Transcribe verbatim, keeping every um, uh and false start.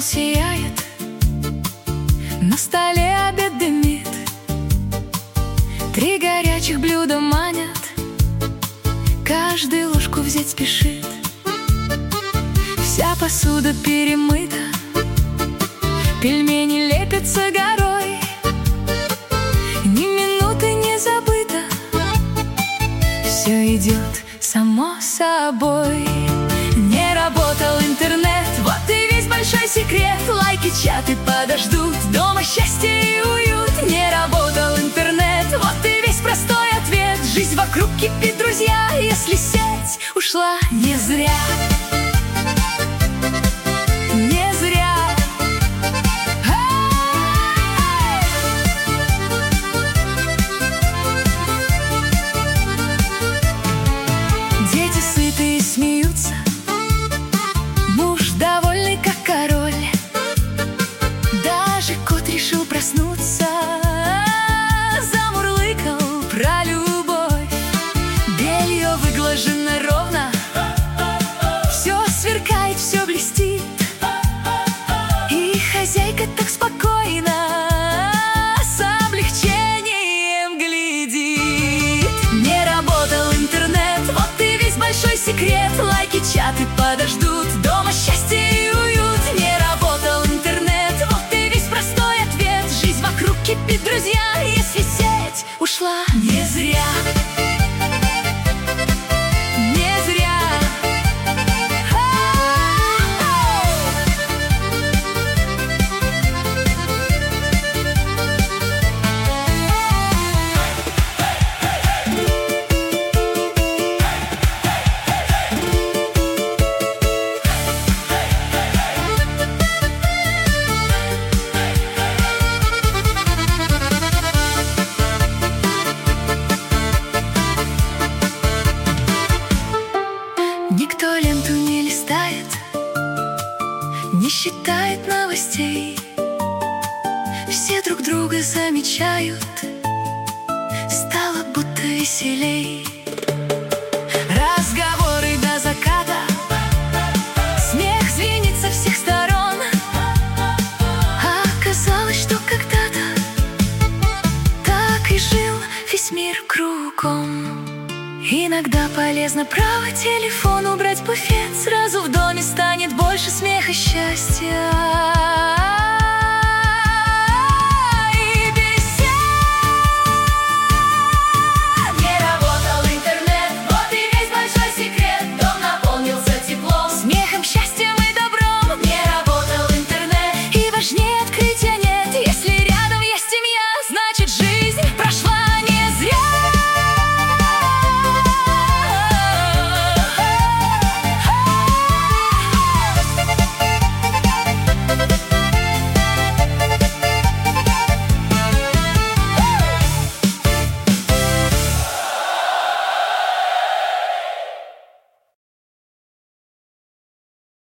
сияет, на столе обед дымит, три горячих блюда манят, каждый ложку взять спешит. Вся посуда перемыта, пельмени лепятся горой, ни минуты не забыто, все идет само собой. Не работал интернет, вот и весь большой секрет. Лайки, чаты подождут, дома счастье и уют. Не работал интернет, вот и весь простой ответ. Жизнь вокруг кипит, друзья, если сеть ушла не зря. Не зря. Дети сытые смеются, муж довольный как король, даже кот решил проснуться, замурлыкал про любовь. Белье выглажено ровно, все сверкает, все блестит, и хозяйка так спокойно с облегчением глядит. Не работал интернет, вот и весь большой секрет. Лайки, чаты подождут, дома счастье и уют. Не работал интернет, вот и весь простой ответ. Жизнь вокруг кипит, друзья, если сеть ушла не зря. Не зря. Никто ленту не листает, не считает новостей, все друг друга замечают, стало будто веселей. Разговоры до заката, смех звенит со всех сторон, а оказалось, что когда-то так и жил весь мир кругом. Иногда полезно, право, телефон убрать в буфет, сразу в доме станет больше смеха, счастья.